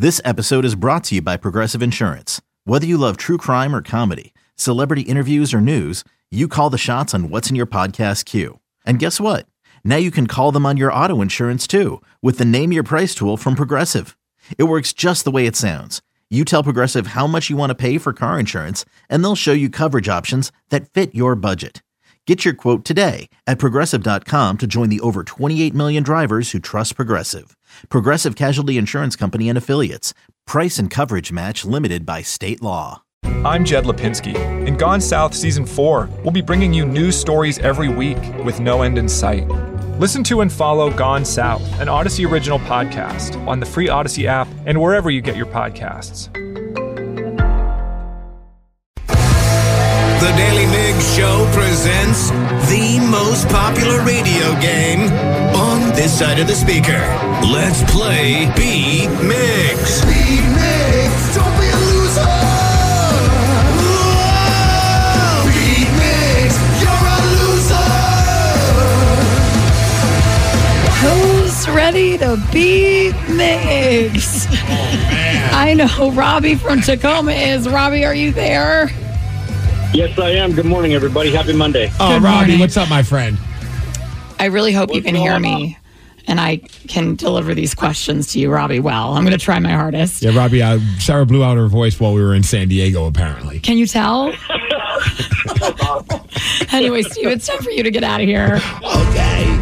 This episode is brought to you by Progressive Insurance. Whether you love true crime or comedy, celebrity interviews or news, you call the shots on what's in your podcast queue. And guess what? Now you can call them on your auto insurance too with the Name Your Price tool from Progressive. It works just the way it sounds. You tell Progressive how much you want to pay for car insurance, and they'll show you coverage options that fit your budget. Get your quote today at Progressive.com to join the over 28 million drivers who trust Progressive. Progressive Casualty Insurance Company and Affiliates. Price and coverage match limited by state law. I'm Jed Lipinski. In Gone South Season 4, we'll be bringing you news stories every week with no end in sight. Listen to and follow Gone South, an Odyssey original podcast on the free Odyssey app and wherever you get your podcasts. The Daily Migs Show presents the most popular radio game on this side of the speaker. Let's play Beat Migs. Beat Migs, don't be a loser. Whoa! Beat Migs, you're a loser. Who's ready to beat Migs? Oh, man. I know Robbie from Tacoma is. Robbie, are you there? Yes, I am. Good morning, everybody. Happy Monday. Oh, Good Robbie, morning. what's up, my friend? I really hope you What's can hear going me and I can deliver these questions to you, Robbie, well. I'm going to try my hardest. Yeah, Robbie, Sarah blew out her voice while we were in San Diego, apparently. Can you tell? Anyway, Steve, it's time for you to get out of here. Okay.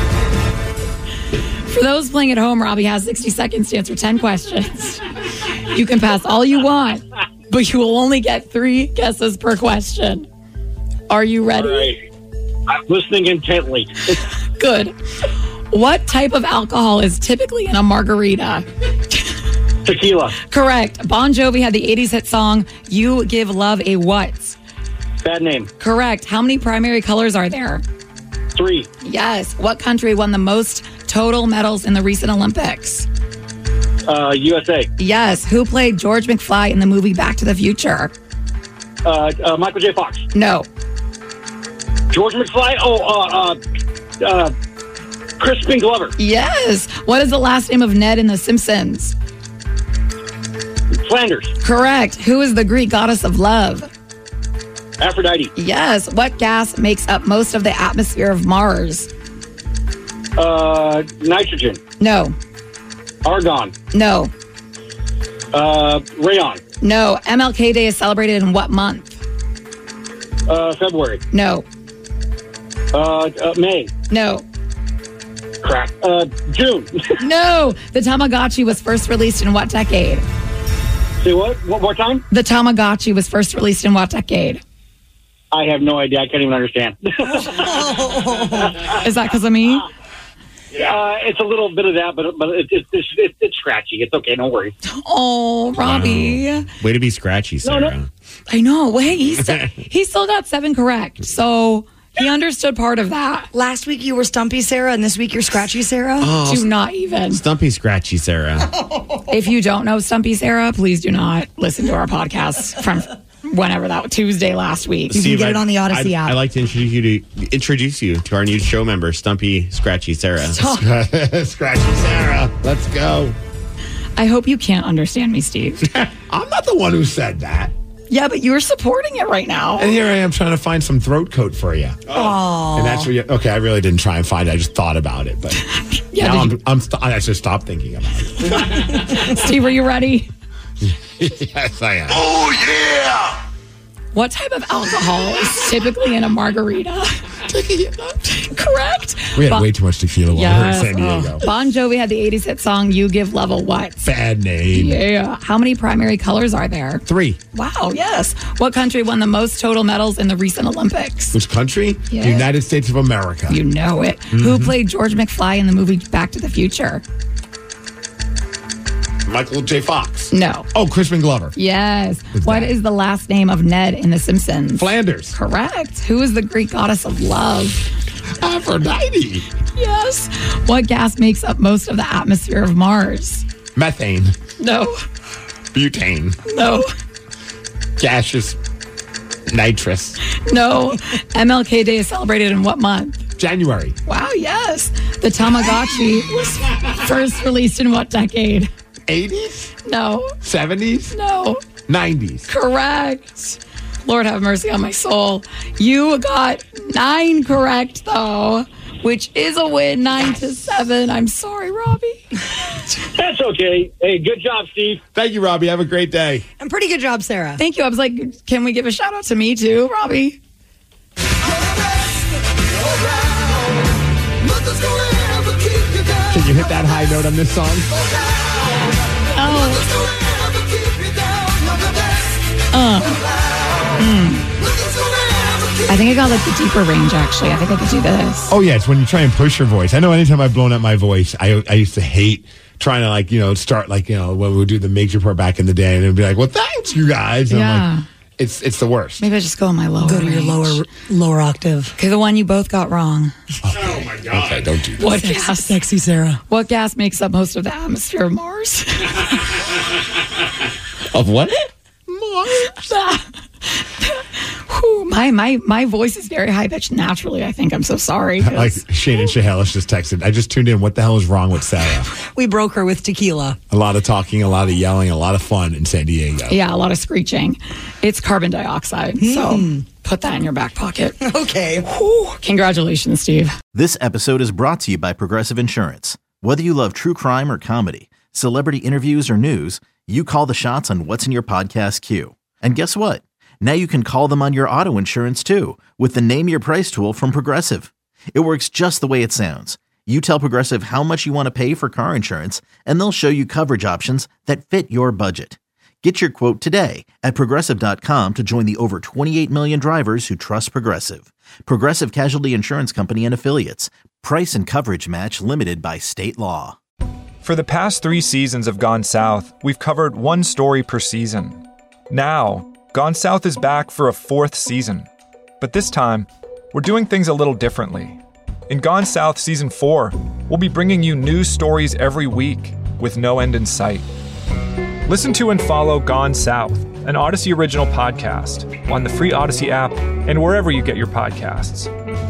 For those playing at home, Robbie has 60 seconds to answer 10 questions. You can pass all you want, but you will only get 3 guesses per question. Are you ready? All right. I'm listening intently. Good. What type of alcohol is typically in a margarita? Tequila. Correct. Bon Jovi had the 80s hit song, You Give Love a What? Bad name. Correct. How many primary colors are there? 3. Yes. What country won the most total medals in the recent Olympics? USA. Yes. Who played George McFly in the movie Back to the Future? Michael J. Fox. No. George McFly. Crispin Glover. Yes. What is the last name of Ned in The Simpsons? Flanders. Correct. Who is the Greek goddess of love? Aphrodite. Yes. What gas makes up most of the atmosphere of Mars? Nitrogen. No. Argon. No. Rayon. No. MLK Day is celebrated in what month? February. No. May. No. Crap. June. No. The Tamagotchi was first released in what decade? Say what? One more time? The Tamagotchi was first released in what decade? I have no idea. I can't even understand. Is that because of me? It's a little bit of that, but it's scratchy. It's okay. Don't worry. Oh, Robbie. Way to be scratchy, Sarah. No. I know. Wait, he still got 7 correct. So he understood part of that. Last week you were Stumpy Sarah, and this week you're Scratchy Sarah. Do not even. Stumpy scratchy, Sarah. If you don't know Stumpy Sarah, please do not listen to our podcast from whenever that Tuesday last week. You can get it on the Odyssey app. I'd like to introduce you to our new show member, Stumpy Scratchy Sarah. Scratchy Sarah. Let's go. I hope you can't understand me, Steve. I'm not the one who said that. Yeah, but you're supporting it right now. And here I am trying to find some throat coat for you. Oh. And that's what okay, I really didn't try and find it. I just thought about it. But Yeah, now did I should stop thinking about it. Steve, are you ready? Yes, I am. Oh, yeah. What type of alcohol is typically in a margarita? Correct. We had way too much tequila while we were in San Diego. Bon Jovi had the 80s hit song, You Give Love a What? Bad name. Yeah. How many primary colors are there? 3. Wow, yes. What country won the most total medals in the recent Olympics? Which country? Yeah. The United States of America. You know it. Who played George McFly in the movie Back to the Future? Michael J. Fox. No. Oh, Crispin Glover. Yes. Who's What that? is the last name of Ned in The Simpsons? Flanders. Correct. Who is the Greek goddess of love? Aphrodite. Yes. What gas makes up most of the atmosphere of Mars? Methane. No. Butane. No. Gaseous. Nitrous. No. MLK Day is celebrated in what month? January. Wow, yes. The Tamagotchi was first released in what decade? 80s? No. 70s? No. 90s? Correct. Lord have mercy on my soul. You got 9 correct, though, which is a win, 9-7. I'm sorry, Robbie. That's okay. Hey, good job, Steve. Thank you, Robbie. Have a great day. And pretty good job, Sarah. Thank you. I was like, can we give a shout out to me, too, Robbie? Can you hit that high note on this song? I think I got like the deeper range, actually. I think I could do this. Oh, yeah. It's when you try and push your voice. I know anytime I've blown up my voice, I used to hate trying to, like, start, like, when we would do the Mix Report back in the day, and it'd be like, well, thanks, you guys. And Yeah. I'm like, it's the worst. Maybe I just go in my lower Go to your range. lower octave. Okay, the one you both got wrong. Oh, my God. Okay, don't do that. What gas? Sexy Sarah. What gas makes up most of the atmosphere of Mars? Of what? Whew, my voice is very high pitched naturally. I think I'm so sorry. 'cause- Like Shane and Chehalis just texted. I just tuned in. What the hell is wrong with Sarah? We broke her with tequila. A lot of talking, a lot of yelling, a lot of fun in San Diego. yeah, a lot of screeching. It's carbon dioxide. So put that in your back pocket. Okay. Whew, congratulations, Steve. This episode is brought to you by Progressive Insurance. Whether you love true crime or comedy, celebrity interviews or news, you call the shots on what's in your podcast queue. And guess what? Now you can call them on your auto insurance too with the Name Your Price tool from Progressive. It works just the way it sounds. You tell Progressive how much you want to pay for car insurance, and they'll show you coverage options that fit your budget. Get your quote today at Progressive.com to join the over 28 million drivers who trust Progressive. Progressive Casualty Insurance Company and Affiliates. Price and coverage match limited by state law. For the past 3 seasons of Gone South, we've covered one story per season. Now, Gone South is back for a 4th season. But this time, we're doing things a little differently. In Gone South Season 4, we'll be bringing you new stories every week with no end in sight. Listen to and follow Gone South, an Odyssey original podcast, on the free Odyssey app and wherever you get your podcasts.